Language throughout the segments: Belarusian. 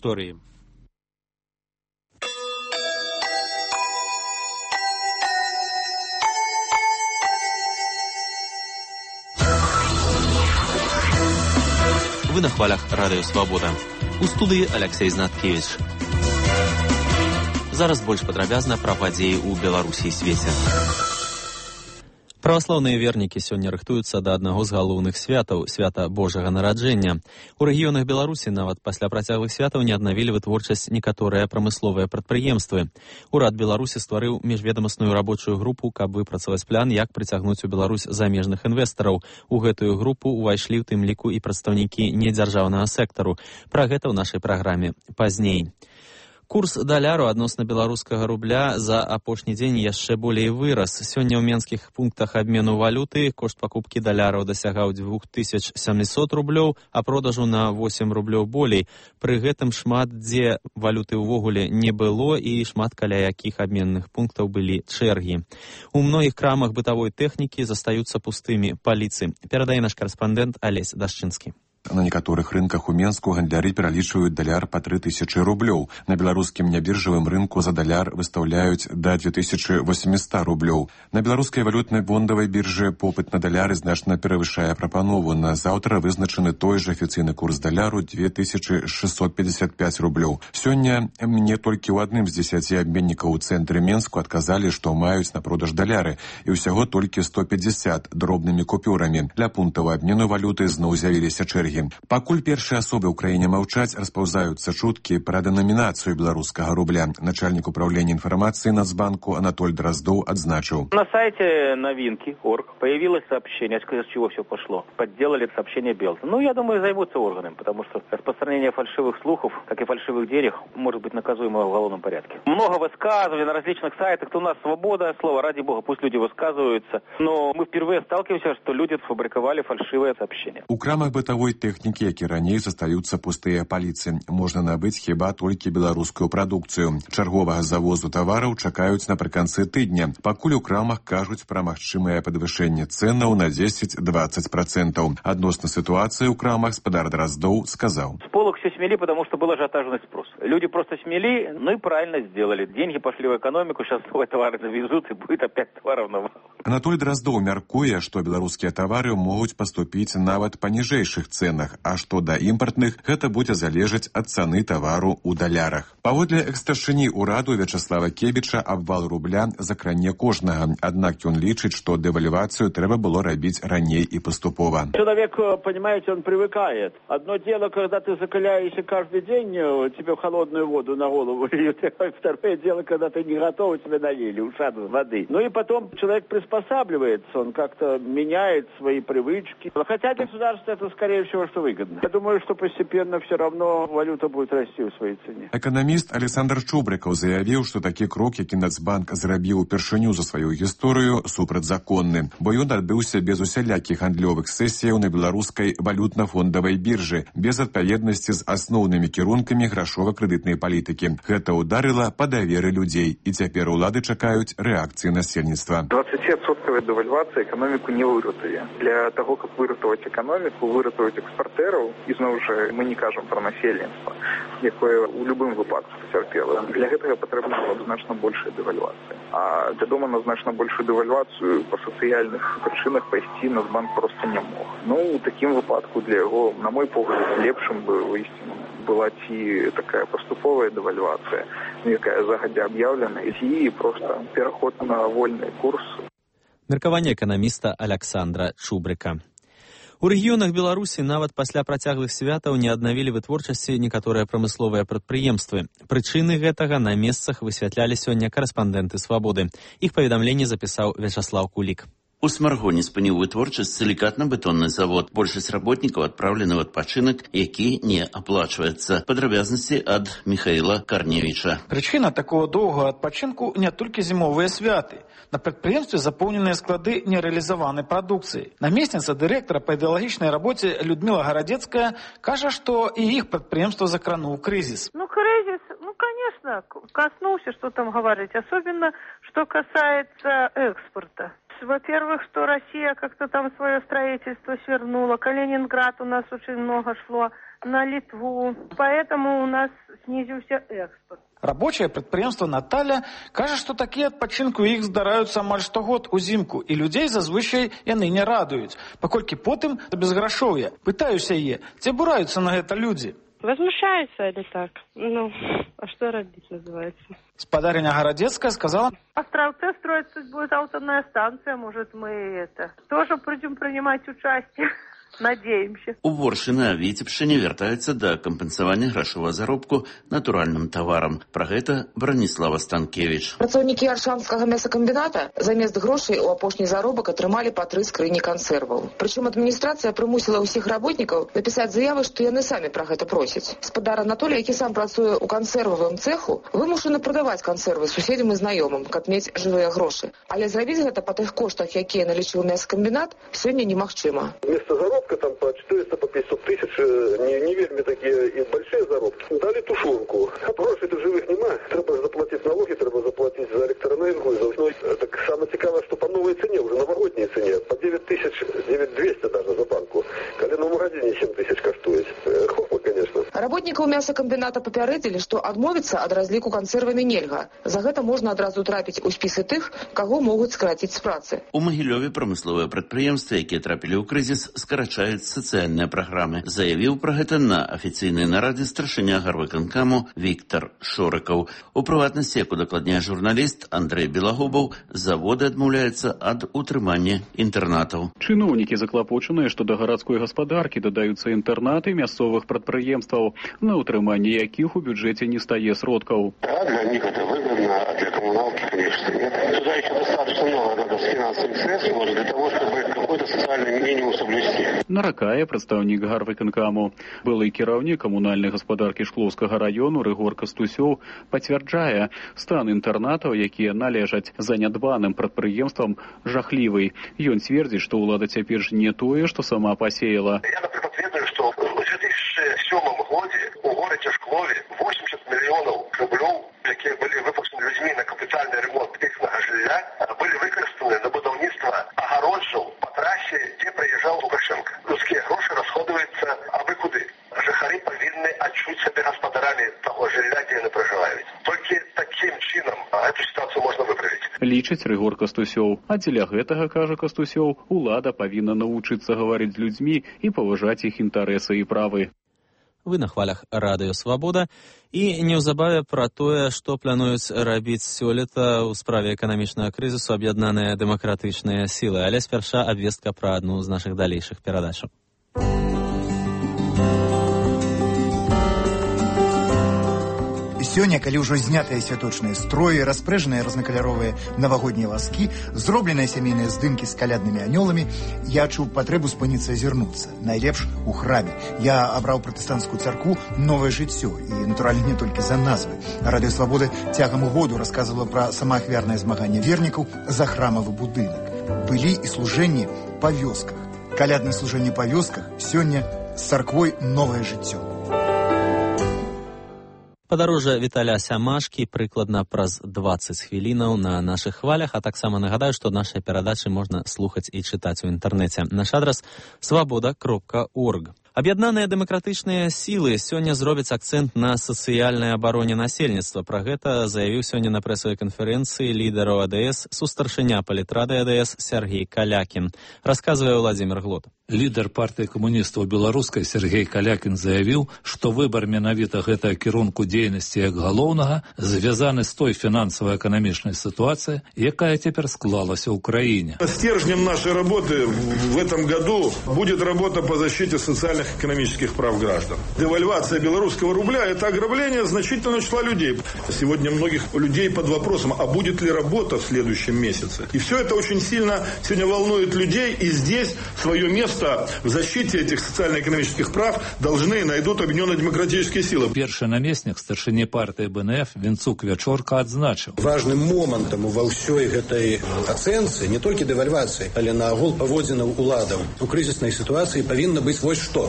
гісторыі. Вы на хвалях Радыё Свабода. У студыі Алексей Знаткевич. Зараз больш падрабязна пра падзеі ў Беларусі і свеце. Праваслаўныя вернікі сёння рыхтуюцца да аднаго з галоўных святаў – свята Божага нараджэння. У рэгіёнах Беларусі нават пасля працяглых святаў не аднавілі вытворчасць некаторыя прамысловыя прадпрыемствы. Урад Беларусі стварыў міжведамасную рабочую групу, каб выпрацаваць план, як прыцягнуць у Беларусь замежных інвестараў. У гэтую групу ўвайшлі ў тым ліку і прадстаўнікі недзяржаўнага сектару. Пра гэта ў нашай праграме пазней. Курс даляру адносна беларускага рубля за апошні дзень яшчэ болей вырас. Сёння ў менскіх пунктах абмену валюты кошт пакупкі даляраў дасягаў 2700 рублёў, а продажу на 8 рублёў болей. Пры гэтым шмат дзе валюты ўвогуле не было і шмат каля якіх абменных пунктаў былі чэргі. У многіх крамах бытавой тэхнікі застаюцца пустымі паліцы. Перадае наш карэспандэнт Алесь Дашчынскі. На некаторых рынках у Менску гандляры пералічваюць даляр па 3000 рублёў. На беларускім нябіржавым рынку за даляр выстаўляюць да 2800 рублёў. На беларускай валютнай бондавай біржы попыт на даляры значна перавышае прапанову. На заўтра вызначаны той жа афіцыйны курс даляру 2655 рублёў. Сёння мне толькі ў адным з 10 абменнікаў у цэнтры Менску адказалі, што маюць на продаж даляры, і ўсяго толькі 150 дробнымі купюрамі. Для пунктаў абмену валюты зноў з'явіліся чэргі. Пакуль першыя асобы ў краіне маўчаць, распаўзаюцца чуткі пра дэнамінацыю беларускага рубля. Начальник управления информации Нацбанку Анатоль Дроздов отзначил. На сайте новинки.орг появилось сообщение, с чего все пошло. Подделали сообщение Белта. Я думаю, займутся органами, потому что распространение фальшивых слухов, как и фальшивых денег, может быть наказуемо в уголовном порядке. Много высказываний на различных сайтах. У нас свобода слова, ради бога, пусть люди высказываются. Но мы впервые сталкиваемся, что люди сфабриковали фальшивые сообщения. У крамах бытовой тэхнікі, які раней застаюцца пустыя паліцы. Можна набыць хіба толькі беларускую прадукцыю. Чарговага завозу тавараў чакаюць напрыканцы тыдня. Пакуль у крамах кажуць пра магчымае падвышэнне цэнаў на 10-20%. Адносна сітуацыі ў крамах спадар Дроздов сказаў. С полок все смели, потому что был ажиотажный спрос. Люди просто смели, и правильно сделали. Деньги пошли в экономику, сейчас новые товары завезут, и будет опять товаров навал. Анатоль Дроздов мяркуе, што беларускія тавары могуць паступіць нават па ніжэйшых цэнах, а што да імпартных, гэта будзе залежаць ад цаны тавару ў далярах. Паводле экс-старшыні ўраду Вячаслава Кебіча абвал рубля закране кожнага, аднак ён лічыць, што дэвальвацыю трэба было рабіць раней і паступова. Человек, понимаете, он привыкает. Одно дело, когда ты закаляешься каждый день, тебе в холодную воду на голову льют. Второе дело, когда ты не готов, тебе налили ушат воды. И потом человек приспосабливается, он как-то меняет свои привычки. Хотя для государства это, скорее всего, что выгодно. Я думаю, что постепенно все равно валюта будет расти в своей цене. Эканаміст Александр Чубрыкаў заявіў, што такі крок, які Нацбанк зрабіў упершыню за сваю гісторыю, супрацьзаконны, бо ён адбыўся без усялякіх гандлёвых сесіяў на беларускай валютна-фондавай біржы, без адпаведнасці з асноўнымі кірункамі грашова-крэдытнай палітыкі. Гэта ударыла па даверы людзей, і цяпер улады чакаюць рэакцыі насельніцтва. 20% девальвація эканоміку не выратуе. Для того, каб выратаваць эканоміку, выратаваць экспартэраў, і зноў жа мы не кажам пра насельніцтва, якое ў любым выпадку пацярпела. Для гэтага патрэбна была б значна большая дэвальвацыя. А вядома, на значна большую дэвальвацыю па сацыяльных прычынах пайсці Нацбанк проста не мог. У такім выпадку для яго, на мой погляд, лепшым бы выйсцем была ці такая паступовая дэвальвацыя, якая загадзя аб'яўлена, і проста пераход на вольны курс. Меркаванне эканаміста Александра Чубрыка. У рэгіёнах Беларусі нават пасля працяглых святаў не аднавілі вытворчасці некаторыя прамысловыя прадпрыемствы. Прычыны гэтага на месцах высвятлялі сёння карэспандэнты «Свабоды». Іх паведамленне запісаў Вячаслав Кулік. У Смаргоне спыніў вытворчасць сілікатна-бетонны завод. Большасць работнікаў адпраўлены ў адпачынак, які не аплачваецца. Падрабязнасці ад Михаіла Карневіча. Прычына такого доўгага адпачынку не толькі зімовыя святы. На прадпрыемстве запоўненыя склады нерэалізаванай прадукцыі. Намесніца дырэктара па ідэалагічнай рабоце Людмила Гарадзецкая кажа, што і іх прадпрыемства закрануў крызіс. Кризис, конечно, коснулся, что там говорить. Особенно, что касается экспорта. Во-первых, что Россия как-то там свое строительство свернула. Калининград у нас очень много шло на Литву. Поэтому у нас снизился экспорт. Рабочее предприемство Наталья кажа, што такія адпачынку іх здараюцца амаль штогод узімку, і людзей зазвычай яны не радуюць, паколькі потым безграшоўе. Пытаюся яе, ці бураюцца на гэта людзі? Возмущаются или так? Ну, а что робить называется? Спадарыня Гарадецкая сказала: В Островце строится будет атомная станция, может мы тоже будем принимать участие. Надеемся. Уборшчына на Віцебшчыне вяртаюцца да кампенсавання грашовага заробку натуральным таварам. Пра гэта Браніслава Станкевіч. Працаўнікі Аршанскага мясакамбіната замест грошай у апошні заробак атрымалі па 3 скрыні кансерваў. Прычым адміністрацыя прымусіла ўсіх работнікаў напісаць заявы, што яны самі пра гэта просяць. Спадар Анатолій, які сам працуе ў кансервавым цэху, вымушаны прадаваць кансервы суседзям і знаёмым, каб мець жывыя грошы. Але зрабіць гэта па тых коштах, якія налічыў мясакамбінат, сёння немагчыма. Там по 400, по 500 тысяч, не вельми такие и большие заробки. Дали тушенку. А грошей-то живых нема. Треба заплатить налоги, треба заплатить за электроэнергию. Так самое цікавое, что по новой цене, уже новогодней цене, по 9 тысяч, 9200 даже за банку. Коли на магазине 7 тысяч коштует. Хохма, конечно. Работнікаў мясакамбіната папярэдзілі, што адмовіцца ад разліку кансервамі нельга. За гэта можна адразу трапіць у спісы тых, каго могуць скараціць з працы. У Магілёве прамысловыя прадпрыемствы, якія трапілі ў крызіс, скарачаюць сацыяльныя праграмы. Заявіў пра гэта на афіцыйнай нарадзе старшыня гарвыканкаму Віктор Шорыкаў. У прыватнасці, як удакладняе журналіст Андрэй Белагубаў, заводы адмаўляюцца ад утрымання інтэрнатаў. Чыноўнікі заклапочаныя, што да гарадской гаспадаркі дадаюцца інтэрнаты мясцовых прадпрыемстваў, на утрыманне якіх у бюджэце не стае сродкаў. Для них это выгодно, а для коммуналки, конечно, нет. Туда еще достаточно много надо с финансовых средств, может, для того, чтобы какой-то социальный минимум соблюсти. Наракае прадстаўнік гарвыканкаму. Былы кіраўнік камунальнай гаспадаркі Шклоўскага раёну Рыгор Кастусёў пацвярджае, стан інтэрнатаў, якія належаць занядбаным прадпрыемствам, жахлівы. Ён цвердзіць, што ўлада цяпер ж не тое, што сама пасеяла. Я, например, ведаю, что в 2007 году у городе Шклове 80 миллионов рублей, якія былі выплачаны людьми на капітальны ремонт ікнага жылля, былі выкарыстаны на будаўніцтва агароджаў по трассе, где проезжал Лукашенко. Людские гроши расходуюцца абы куды. Жыхары павінны адчуць сябе гаспадарамі таго жылля, дзе яны пражываюць. Толькі такім чынам эту сітуацыю можна выправіць. Лічыць Рыгор Кастусёў. А дзеля гэтага, кажа Кастусёў, улада павінна навучыцца гаварыць з людзьмі і паважаць іх інтарэсы і правы. Вы на хвалях Радыё Свабода. І неўзабаве пра тое, што плануюць рабіць сёлета ў справе эканамічнага крызісу аб'яднаныя дэмакратычныя сілы. Але спярша абвестка пра адну з нашых далейшых перадачаў. Сёння, калі ўжо знятыя святочныя строі, распрэжаныя рознакаляровыя навагоднія вазкі, зробленыя сямейныя здымкі з каляднымі анёламі, я чуў патрэбу спыніцца азірнуцца. Найлепш у храме. Я абраў пратэстанцкую царкву «Новае жыццё», і, натуральна, не толькі за назвы. Радыё Свабода цягам году расказвала пра самаахвярнае змаганне вернікаў за храмавы будынак. Былі і служэнні па вёсках. Каляднае служэнне па вёсках сёння з царквой «Новае жыццё». Падарожжа Віталя Сямашкі прыкладна праз 20 хвілінаў на нашых хвалях, а таксама нагадаю, што нашыя перадачы можна слухаць і чытаць у інтэрнэце. Наш адрас swaboda.org. Аб'яднаныя дэмакратычныя сілы сёння зробяць акцэнт на сацыяльнай абароне насельніцтва. Пра гэта заявіў сёння на прэсавай канферэнцыі лідараў АДС сустаршыня палітрады АДС Сергей Калякін. Расказвае Владзімір Глот. Лідар партыі камуністаў беларускай Сергей Калякін заявіў, што выбар менавіта гэтага кірунку дзейнасці як галоўнага звязаны з той фінансава-эканамічнай сітуацыяй, якая цяпер склалася ў краіне. Стержнем нашей работы в этом году будет работа по защите социальных экономических прав граждан. Девальвация белорусского рубля – это ограбление значительного числа людей. Сегодня многих людей под вопросом, а будет ли работа в следующем месяце. И все это очень сильно сегодня волнует людей, и здесь свое место в защите этих социально-экономических прав должны найдут объединенные демократические силы. Першы намеснік старшыні партыі БНФ Вінцук Вячорка адзначыў. Важным момантам ва ўсёй гэтай ацэнцы, не толькі дэвальвацыі, але наогул паводзінаў уладаў у крызіснай сітуацыі павінна быць вось што.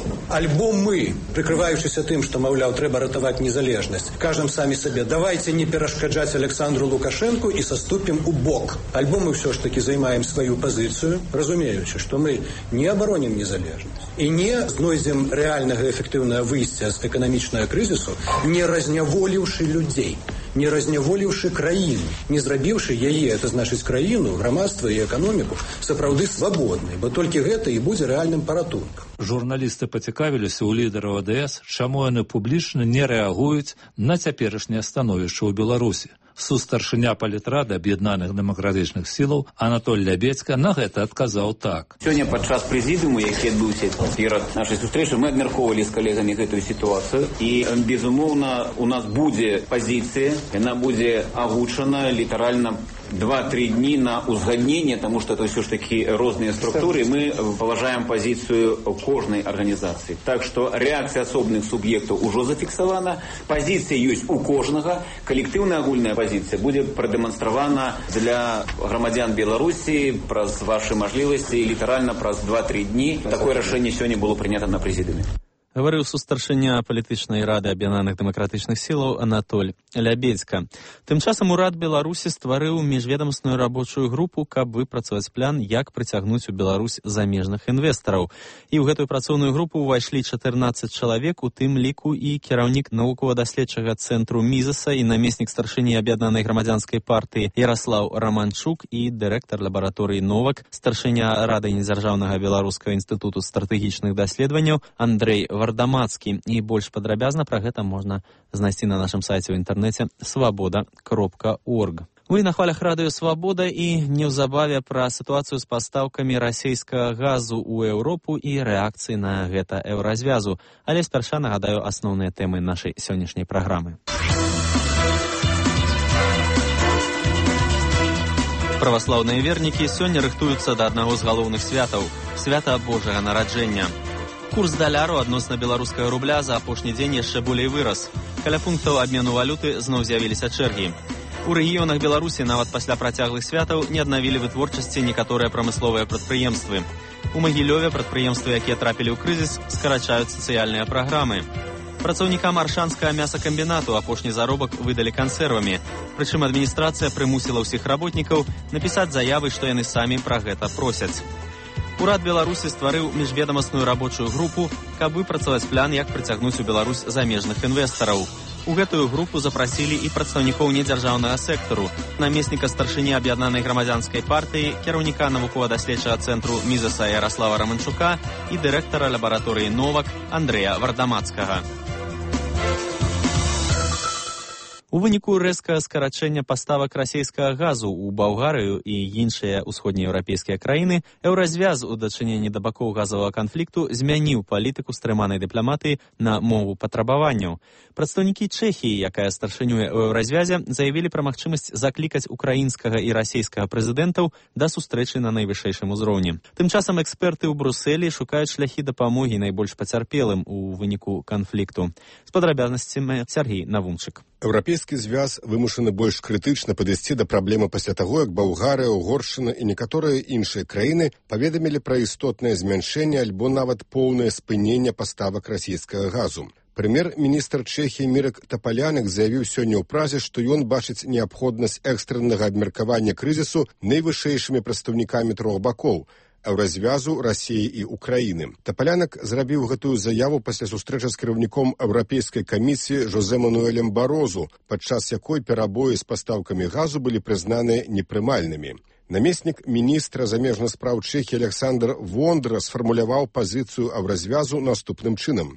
Альбо мы, прикрываючыся тым, што, маўляў, трэба ратаваць незалежнасць, кажам самі сабе, давайте не перашкаджаць Александру Лукашенку і саступім у бок. Альбо мы все ж таки займаем сваю пазіцыю, разумеючы, што мы не абаронім незалежнасць і не знойдзем рэальнага эфектыўнага выйсця з эканамічнага крызісу, не разняволіўшы людзей, не разняволіўшы краіну, не зрабіўшы яе, это значыць краіну, грамадства і эканоміку сапраўды свабоднай, бо толькі гэта і будзе рэальным паратункам. Журналісты пацікавіліся ў лідараў АДС, чаму яны публічна не рэагуюць на цяперашняе становішча ў Беларусі. Сустаршыня палітрады аб'яднаных дэмакратычных сілаў Анатоль Лябедзька на гэта адказаў так. Сёння падчас прэзідыуму, які адбыўся перад нашай сустрэчай, мы абмяркоўвалі з калегамі гэтую сітуацыю і, безумоўна, у нас будзе пазіцыя, яна будзе агучана літаральна 2-3 дні на узгадненне, тому что это все ж таки розныя структуры, мы паважаем пазіцыю кожнай арганізацыі. Так что реакцыя асобных суб'ектаў ужо зафіксавана, пазіцыя ёсць у кожнага, калектыўная агульная пазіцыя будзе прадэманстравана для грамадзян Беларусі праз вашы мажлівасці, літаральна праз 2-3 дні. Такое рашэнне сёння было прынята на прэзідыуме. Гаварыў сустаршыня палітычнай рады аб'яднаных дэмакратычных сілаў Анатоль Лябедзька. Тым часам урад Беларусі стварыў міжведамасную рабочую групу, каб выпрацаваць план, як прыцягнуць у Беларусь замежных інвестараў. І ў гэтую працоўную групу ўвайшлі 14 чалавек, у тым ліку і кіраўнік навукова-даследчага цэнтру Мізаса і намеснік старшыні аб'яднанай грамадзянскай партыі Яраслаў Раманчук і дырэктар лабараторыі Новак, старшыня рады недзяржаўнага беларускага інстытуту стратэгічных даследаванняў Андрэй Вардамацкі. І больш падрабязна пра гэта можна знайсці на нашым сайце ў інтэрнэце свабода.орг. Вы на хвалях радыё «Свабода» і неўзабаве пра сітуацыю з пастаўкамі расійскага газу ў Еўропу і рэакцыі на гэта еўразвязу. Але спярша нагадаю асноўныя тэмы нашай сённяшняй праграмы. Праваслаўныя вернікі сёння рыхтуюцца да аднаго з галоўных святаў – свята Божага нараджэння. Курс даляру адносна беларускага рубля за апошні дзень яшчэ болей вырас. Каля пунктаў абмену валюты зноў з'явіліся чэргі. У рэгіёнах Беларусі нават пасля працяглых святаў не аднавілі вытворчасці некаторыя прамысловыя прадпрыемствы. У Магілёве прадпрыемствы, якія трапілі ў крызіс, скарачаюць сацыяльныя праграмы. Працаўнікам аршанскага мясакамбінату апошні заробак выдалі кансервамі. Прычым адміністрацыя прымусіла ўсіх работнікаў напісаць заявы, што яны самі пра гэта просяць. Урад Беларусі стварыў міжведамасную рабочую групу, каб выпрацаваць план, як прыцягнуць у Беларусь замежных інвестараў. У гэтую групу запрасілі і прадстаўнікоў недзяржаўнага сектару, намесніка старшыні аб'яднанай грамадзянскай партыі, кіраўніка навукова-даследчага цэнтру Мізаса Яраслава Раманчука і дырэктара лабараторыі Новак Андрэя Вардамацкага. У выніку рэзкага скарачэння паставак расійскага газу ў Балгарыю і іншыя ўсходнееўрапейскія краіны, еўразвяз у дачыненні да бакоў газавага канфлікту змяніў палітыку стрыманай дыпламатыі на мову патрабаванняў. Прадстаўнікі Чэхіі, якая старшынюе ў еўразвязе, заявілі пра магчымасць заклікаць украінскага і расійскага прэзідэнтаў да сустрэчы на найвышэйшым узроўні. Тым часам эксперты ў Брусэлі шукаюць шляхі дапамогі найбольш пацярпелым у выніку канфлікту. З падрабязнасцямі Сергій Навунчык. Еўрапейскі звяз вымушаны больш крытычна падысці да праблемы пасля таго, як Балгарыя, Угоршчына і некаторыя іншыя краіны паведамілі пра істотнае змяншэнне альбо нават поўнае спыненне паставак расійскага газу. Прэм'ер-міністр Чэхіі Мірак Тапалянык заявіў сёння ў празе, што ён бачыць неабходнасць экстраннага абмеркавання крызісу найвышэйшымі прадстаўнікамі трох бакоў – еўразвязу, Расіі і Украіны. Тапалянык зрабіў гэтую заяву пасля сустрэчы з кіраўніком Еўрапейскай камісіі Жозе Мануэлем Барозу, падчас якой перабоі з пастаўкамі газу былі прызнаныя непрымальнымі. Намеснік міністра замежных спраў Чэхіі Александр Вондра сфармуляваў пазіцыю еўразвязу наступным чынам.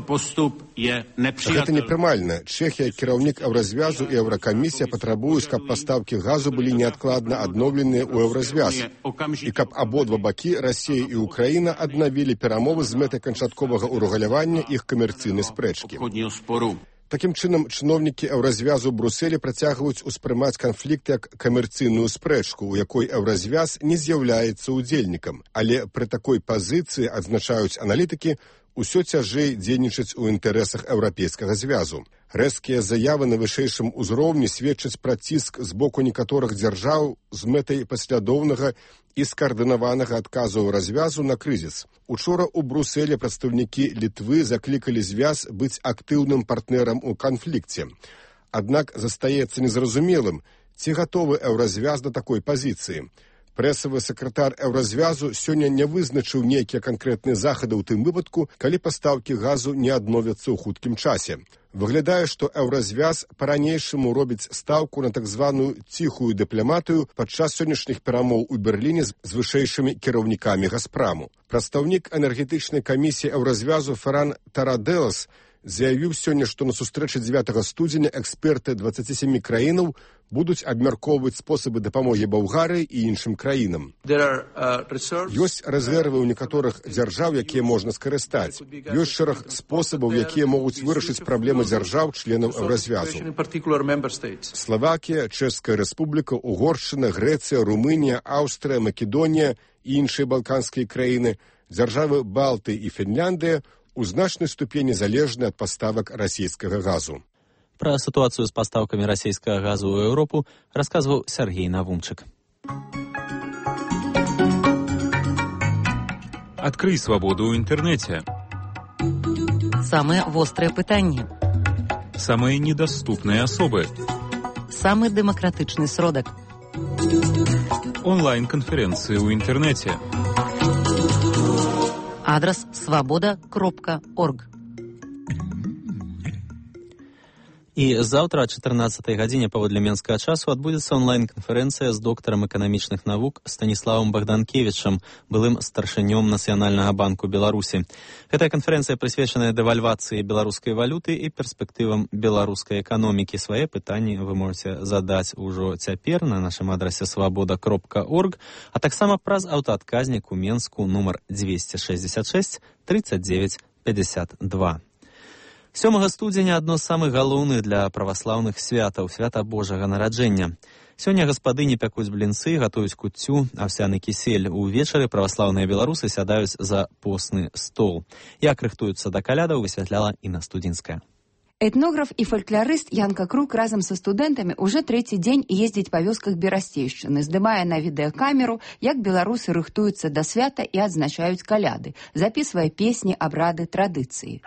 Гэта непрымальна. Чэхія, кіраўнік еўразвязу і еўракамісія патрабуюць, каб пастаўкі газу былі неадкладна адноўленыя ў еўразвяз і каб абодва бакі, Расія і Украіна, аднавілі перамовы з мэтай канчатковага ўрэгулявання іх камерцыйнай спрэчкі. Такім чынам, чыноўнікі еўразвязу ў Брусэлі працягваюць успрымаць канфлікт як камерцыйную спрэчку, у якой еўразвяз не з'яўляецца ўдзельнікам. Але пры такой пазіцыі, адзначаюць аналітыкі, Усё цяжэй дзейнічаць у інтарэсах Еўрапейскага звязу. Рэзкія заявы на вышэйшым узроўні сведчаць пра ціск з боку некаторых дзяржаў з мэтай паслядоўнага і скаардынаванага адказу развязу на крызіс. Учора ў Брусэле прадстаўнікі Літвы заклікалі звяз быць актыўным партнерам у канфлікце. Аднак застаецца незразумелым, ці гатовы Еўразвяз да такой пазіцыі. Прэсавы сакратар Еўразвязу сёння не вызначыў нейкія канкрэтныя захады ў тым выпадку, калі пастаўкі газу не адновяцца ў хуткім часе. Выглядае, што Еўразвяз па-ранейшаму робіць стаўку на так званую ціхую дыпламатыю падчас сённяшніх перамоў у Берліне з вышэйшымі кіраўнікамі Газпраму. Прадстаўнік энергетычнай камісіі Еўразвязу Ферран Тараделас заявіў сёння, што на сустрэчы 9 студзеня эксперты 27 краінаў будуць абмяркоўваць спосабы дапамогі Балгарыі і іншым краінам. Ёсць рэзервы ў некаторых дзяржаў, якія можна скарыстаць. Ёсць шэраг спосабаў, якія могуць вырашыць праблемы дзяржаў членаў Еўразвязу. Славакія, Чэшская рэспубліка, Угоршчына, Грэцыя, Румынія, Аўстрыя, Македонія і іншыя балканскія краіны, дзяржавы Балты і Фінляндыя у значнай ступені залежны ад паставак расійскага газу. Пра сітуацыю з пастаўкамі расійскага газу ў Еўропу расказваў Сергей Навумчык. Адкрый свабоду ў інтэрнэце. Самыя вострыя пытанні. Самыя недаступныя асобы. Самы дэмакратычны сродак. Онлайн-канферэнцыі ў інтэрнэце. Адрас свабода.орг. І заўтра о 14 гадзіне паводле менскага часу адбудзецца онлайн-канферэнцыя з доктарам эканамічных навук Станіславам Богданкевічам, былым старшынём Нацыянальнага банку Беларусі. Гэтая канферэнцыя прысвечаная дэвальвацыі беларускай валюты і перспектывам беларускай эканомікі. Свае пытанні вы можете задаць ужо цяпер на нашым адрасе свабода.орг, а таксама праз аўтаадказнік у Менску нумар 266 39 52. 7 студзеня адно з самых галоўных для праваслаўных святаў, свята Божага нараджэння. Сёння гаспадыні пякуць блінцы, гатуюць куццю, аўсяны кісель. Увечары праваслаўныя беларусы сядаюць за постны стол. Як рыхтуюцца да калядаў, высвятляла Інна Студзінская. Этнограф і фольклорыст Янка Крук разам са студэнтамі уже трэці дзень ездзіць па вёсках Берасцейшчыны, здымае на відэакамеру, як беларусы рыхтуюцца да свята і адзначаюць каляды, запісвае песні, абрады, традыцыі.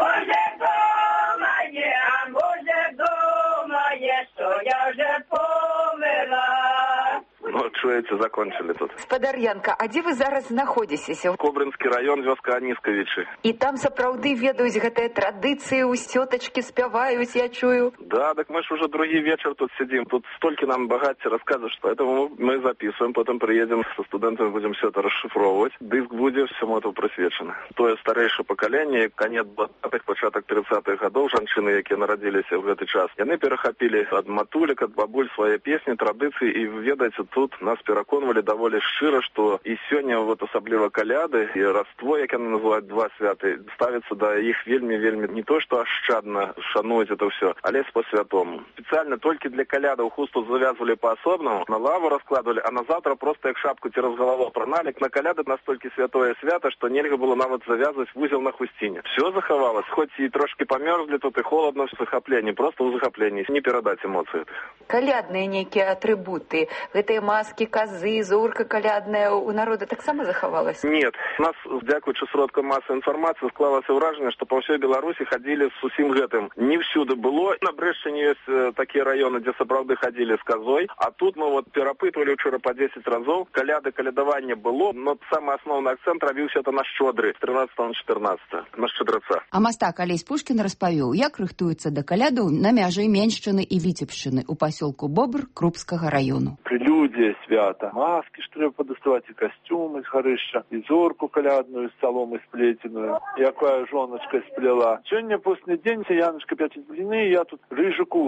Ну, чуеце, закончили тут. Спадар Янка, а дзе вы зараз знаходзіцеся? Кобрынскі раён, вёска Анискавічы. І там сапраўды ведаюць гэтыя традыцыі, усётачкі спяваюць, я чую. Да, так мы ж уже другі вечер тут сидим. Тут столько нам богатцы рассказывают, что поэтому мы записываем, потом приедем со студентами, будем все это расшифровывать. Диск будет всему этому присвечено. Тое старейшее поколение, конец 20-х, початок 30-х годов, жанчыны, якія нарадзіліся в гэты час, яны перахапілі ад матулек, ад бабуль свае песні, традыцыі, і ведаеце, тут нас пераконвалі даволі шчыра, што і сёння вот асабліва каляды і раство, як яны называюць два святы, ставіцца да іх вельмі не то што ашчадна шануюць это ўсё, але по-святому. Спецыяльна толькі для калядаў хусту завязвалі па-асобнаму, на лаву раскладвалі, а на завтра просто як шапку цераз галаву праналі. На каляды настолькі святое свята, што нельга было нават завязваць вузел на хусціне. Все захавалось, хоць і трошки памёрзлі тут і холодно, в захапленні, просто ў захапленні, не перадаць эмоцыі. Калядныя нейкія атрыбуты, гэтыя маски, козы, зорка калядная у народа таксама захавалась? Нет. У нас, дзякуючы сродкам масавай інфармацыі, склалася ўражанне, што па ўсёй Беларусі хадзілі з усім гэтым. Не всюды было. На Брэшчыне ёсць такія раёны, дзе сапраўды хадзілі з козой, а тут мы вот перапытвалі ўчора па 10 разоў. Калядаванне было, но самы асноўны акцэнт рабіўся это на шчодры, з 13 на 14, на шчадраца. А мастак Алесь Пушкін распавёў, як рыхтуецца да калядаў на мяжы Меншчыны і Віцебшчыны ў пасёлку Бобр Крупскага раёну. Прелюдія свята. Маски ж трэба падаставаць, і касцюмы з гарышча, і зорку калядную з саломы сплеценую, якая жоначка сплела. Сёння постны дзень, Яночка пячыць бліны, я тут рыжыку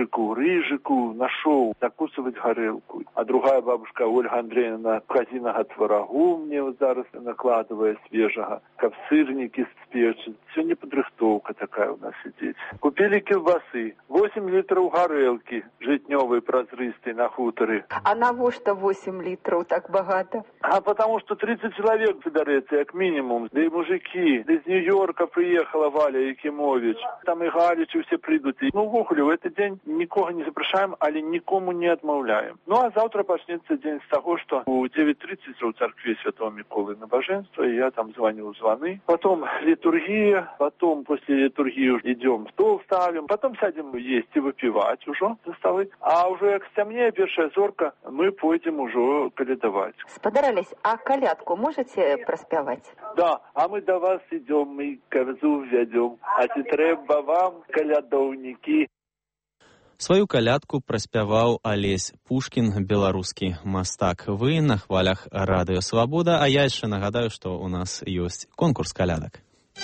нашоў закусываць гарэлку. А другая бабушка Ольга Андреевна казінага тварагу мне вот зараз накладывае свежага, каб сырнікі спечыць. Сёння падрыхтоўка такая у нас ідзе. Купілі кілбасы, 8 літраў гарэлкі жытнёвай празрыстай на хутары. А навошта 8 литров так богато? А потому что 30 человек соберется, как минимум. Да и мужики. Да из Нью-Йорка приехала Валя Якимович. Там и Галичи все придут. Ну, в Ухоле в этот день никого не запрашаем, але никому не отмовляем. Ну, а завтра почнется день с того, что у 9:30 у церкви Святого Миколы набоженство, и я там звоню звоны. Потом литургия, потом после литургии идем стол ставим, потом сядем есть и выпивать уже за столы. А уже как стемнее, первая зорка, мы пойдем уже колядовать. Спадарались, а колядку можете проспевать? Да, а мы до вас идем, мы ковзу ведем. А ці треба вам, колядовники. Сваю калядку праспяваў Алесь Пушкін, беларускі мастак. Вы на хвалях Радыё Свабода, а я яшчэ нагадаю, што у нас ёсць конкурс калядак.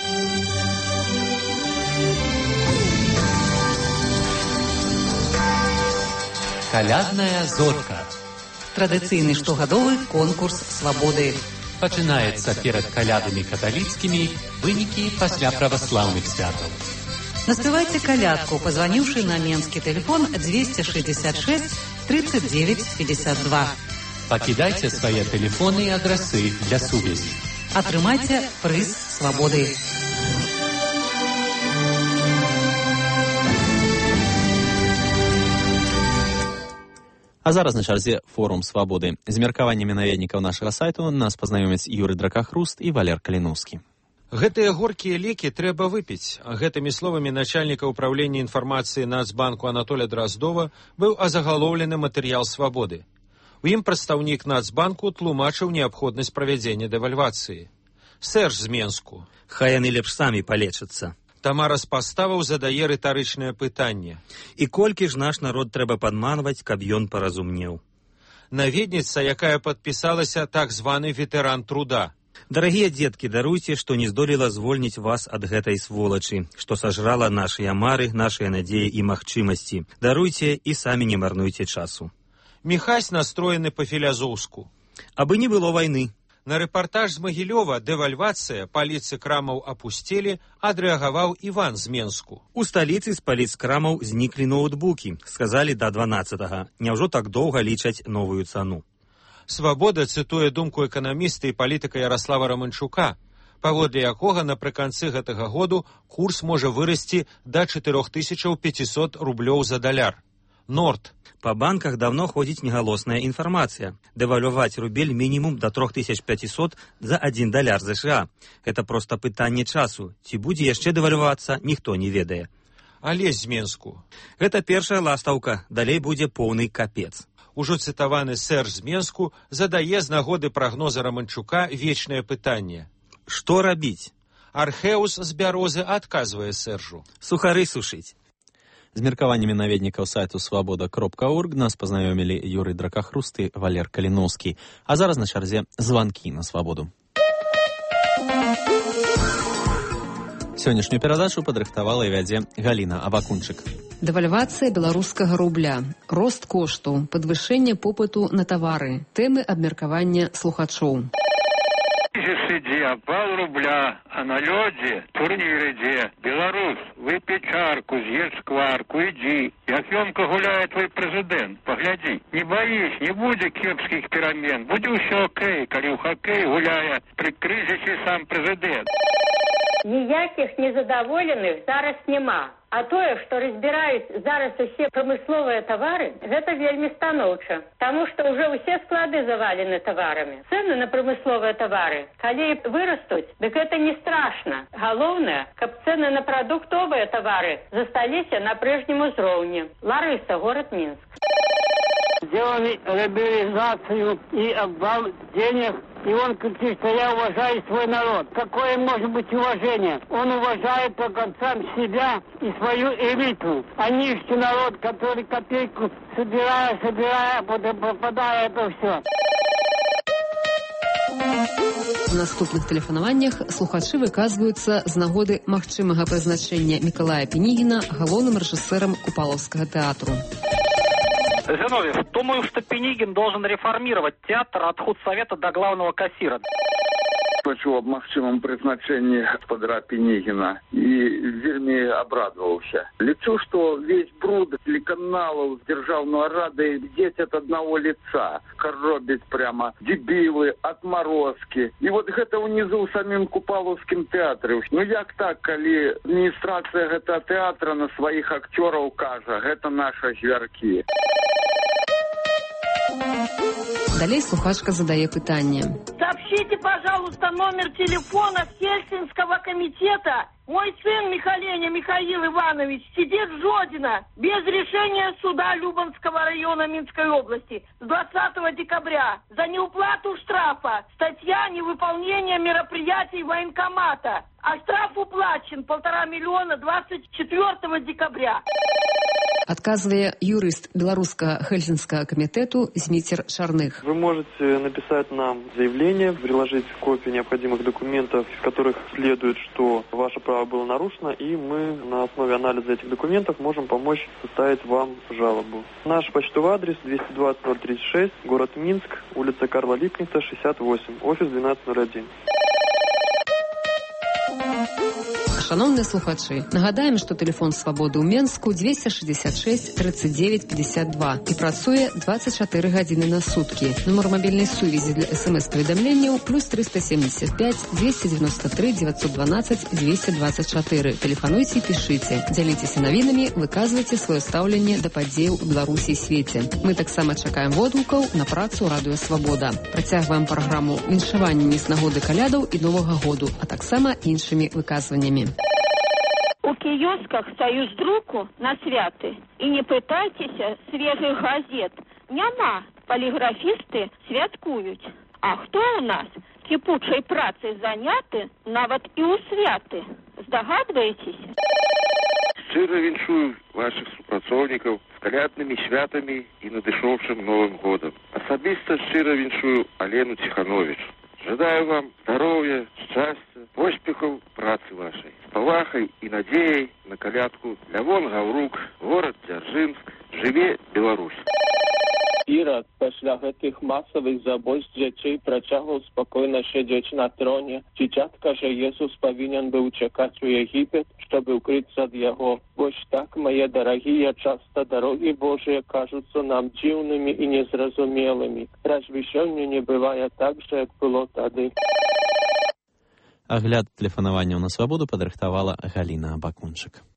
Калядная зорка. Традыцыйны штогадовы конкурс свабоды. Пачынаецца перад калядамі каталіцкімі, вынікі пасля праваслаўных святаў. Наспявайце калядку, пазваніўшы на менскі тэлефон 266 39 52. Пакідайце свае тэлефоны і адрасы для сувязі. Атрымайце прыз свабоды. А зараз на чарзе форум свабоды. З меркаваннямі наведнікаў нашага сайту нас пазнаёмяць Юрый Дракахруст і Валер Каліноўскі. Гэтыя горкія лекі трэба выпіць. Гэтымі словамі начальніка ўправлення інфармацыі Нацбанку Анатоля Драздова быў азагалоўлены матэрыял свабоды. У ім прадстаўнік Нацбанку тлумачыў неабходнасць правядзення дэвальвацыі. Сэрж з Менску. Хай яны лепш самі палечацца. Тамара з паставаў задае рытарычнае пытанне. І колькі ж наш народ трэба падманваць, каб ён паразумнеў? Наведніца, якая падпісалася так званы ветэран труда. Дарагія дзеткі, даруйце, што не здолела звольніць вас ад гэтай сволачы, што сажрала нашыя мары, нашыя надзеі і магчымасці. Даруйце і самі не марнуйце часу. Міхась настроены па-філязоўску. Абы не было вайны. На рэпартаж з Магілёва «Дэвальвацыя, паліцы крамаў апусцелі» адрэагаваў Іван з Менску. У сталіцы з паліц крамаў зніклі ноутбукі, сказалі да 12-го. Няўжо так доўга лічаць новую цану? Свабода цытуе думку эканаміста і палітыка Ярослава Романчука, паводле якога напрыканцы гэтага году курс можа вырасці да 4500 рублёў за даляр. Норд. Па банках давно ходзіць негалосная інфармацыя. Дэвальваваць рубель мінімум да 3500 за 1 даляр США. Гэта проста пытанне часу. Ці будзе яшчэ дэвальвацца, ніхто не ведае. Алесь з Менску. Гэта першая ластаўка, далей будзе поўны капец. Ужо цытаваны Сэрж з Менску задае з нагоды прагноза Романчука вечнае пытанне. Што рабіць? Археус з Бярозы адказвае Сэржу. Сухары сушыць. З меркаваннямі наведнікаў сайту свабода.орг нас пазнаёмілі Юрый Дракахруст і Валер Каліноўскі. А зараз на чарзе званкі на свабоду. Сённяшнюю перадачу падрыхтавала і вядзе Галіна Абакунчык. Дэвальвацыя беларускага рубля, рост кошту, падвышэнне попыту на тавары, тэмы абмеркавання слухачоў. Сидя, пол рубля, а на лёдзе турнір ідзе. Беларус, выпі чарку, з'еш скварку, ідзі. Як ёмка гуляе твой прэзідэнт, паглядзі. Не баіш, не будзе кепскіх перамен. Будзе ўсё окей, калі ў хакей гуляе пры крызісе сам прэзідэнт. Ніякіх незадаволеных зараз няма. А тое, што разбіраюць зараз усе прамысловыя тавары, гэта вельмі станоўча. Таму што ўжо ўсе склады завалены таварамі. Цэны на прамысловыя тавары, калі вырастуць, дык гэта не страшна. Галоўнае, каб цэны на прадуктовыя тавары засталіся на прежнім узроўні. Ларыса, город Минск. Сделали реабилизацию и обвал денег. И он кричит, что я уважаю свой народ. Какое может быть уважение? Он уважает только сам себя и свою элиту. А нищий народ, который копейку собирая, потом пропадает это все. У наступных тэлефанаваннях слухачы выказваюцца з нагоды магчымага прызначэння Мікалая Пенігіна галоўным рэжысэрам Купалаўскага тэатру. Зиновьев, думаю, что Пенигин должен реформировать театр от худсовета до главного кассира. Пачуў аб магчымым прызначэнні гаспадара Пінігіна і вельмі абрадаваўся. Лічу, што весь бруд телеканалаў з дзяржаўнай рады ідзе ад аднаго лица. Робяць прямо дебілы, отморозкі. І вот гэта ўнізу ў самім Купалаўскім тэатры. Ну як так, калі адміністрацыя гэтага тэатра на сваіх акцёраў кажа, гэта наша звяркі. Далей слухачка задае пытанне. Сообщите, пожалуйста, номер телефона Хельсинского комитета. Мой сын Михаленя Михаил Иванович сидит в Жодино без решения суда Любанского района Минской области с 20 декабря за неуплату штрафа. Статья «Невыполнение мероприятий военкомата». А штраф уплачен 1,5 миллиона 24 декабря. Адказвае юрыст беларускага Хельсинскага камітэту Зміцер Шарных. Вы можете написать нам заявление, приложить копии необходимых документов, из которых следует, что ваше право было нарушено, и мы на основе анализа этих документов можем помочь составить вам жалобу. Наш почтовый адрес 220-036, город Минск, улица Карла Липкнехта, 68, офис 1201. Шановныя слухачы, нагадаем, што тэлефон свабоды ў Менску 266 39 52 і працуе 24 гадзіны на суткі. Нумар мабільнай сувязі для СМС-паведамленняў плюс 375 293 912 224. Тэлефануйце і пішыце. Дзяліцеся навінамі, выказвайце сваё стаўленне да падзеяў у Беларусі і свеце. Мы таксама чакаем водгукаў на працу Радыё Свабода. Працягваем праграму віншаваннямі з нагоды калядаў і Новага году, а таксама іншымі выказваннямі. У кіёсках Саюздруку на святы. І не пытайцеся свежых газет. Няма. Паліграфісты святкуюць. А хто у нас кіпучай працай заняты нават і ў святы? Здагадваецеся? Шчыра віншую вашых супрацоўнікаў з каляднымі святамі і надышоўшым Новым годам. Асабіста шчыра віншую Алену Ціхановіч. Жадаю вам здоровья, счастья, поспехов працы вашей. С павахай и надеей на колядку Лявон Гаўрук, город Дзяржынск. Жыве Беларусь! Ірад пасля гэтых масавых забойств дзяцей працягваў спакойна сядзець на троне. Дзіцятка жа Езус павінен быў чакаць у Егіпет, чтобы укрыцца ад яго. Вось так, мае дарагія, часта дарогі Божыя кажуцца нам дзіўнымі і незразумелымі. Разве сёння не бывае так жа, як было тады? Агляд тэлефанаванняў на свабоду падрыхтавала Галіна Бакунчык.